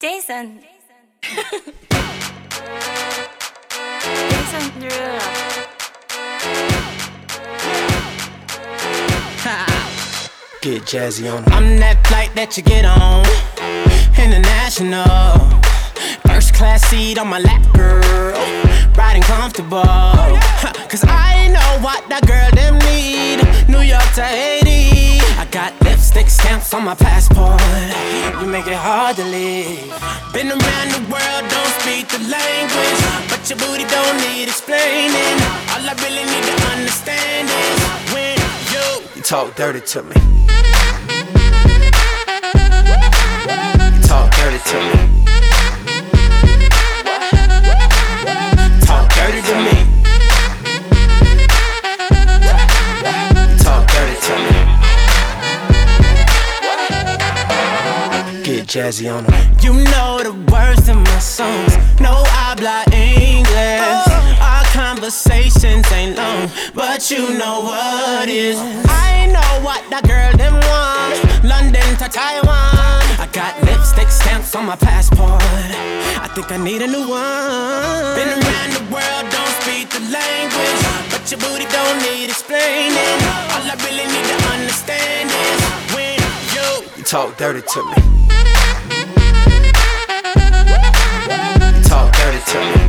Jason. Jason Derulo. Get jazzy on. I'm that flight that you get on, international. First class seat on my lap, girl, riding comfortable. Cause I know what that girl them need. New York to Haiti, I got lipstick stamps on my passport. You make it hard to leave. Been around the world, don't speak the language, but your booty don't need explaining. All I really need to understand is when you talk dirty to me. You talk dirty to me. Talk dirty to me. Talk dirty to me. Get jazzy on them. You know the words to my songs. No habla English. Our conversations ain't long, but you know what is. I know what that girl them want. London to Taiwan. I got lipstick stamps on my passport. I think I need a new one. Been around the world, don't speak the language, but your booty don't need explaining. All I really need to understand is when you talk dirty to me. You talk dirty to me.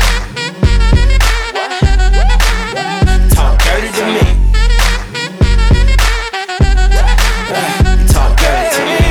Talk dirty to me. Talk dirty to me.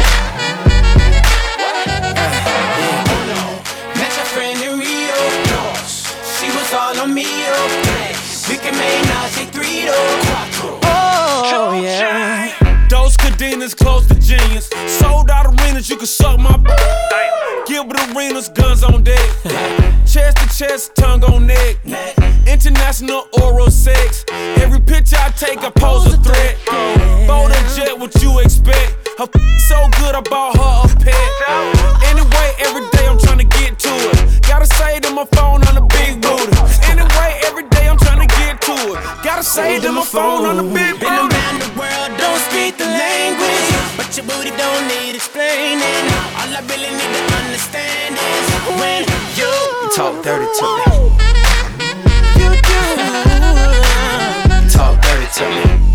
Met your friend in Rio. She was all on me. We can make Nazi 3 Oh yeah. Those cadenas close to genius. Sold out arenas, you can suck my Gilbert Arenas, guns on deck. Chest to chest, tongue on neck. International oral sex. Every picture I take, I pose a threat. Bold and jet, what you expect? Her so good, I bought her a pet. Anyway, every day I'm trying to get to it. Gotta say to my phone on the big booty. Anyway, every day I'm trying to get to it. Gotta say to my phone on the big booty. Been around the world, don't speak the language, but your booty don't need explaining. All I really need to understand is when you talk dirty to me. You talk dirty to me.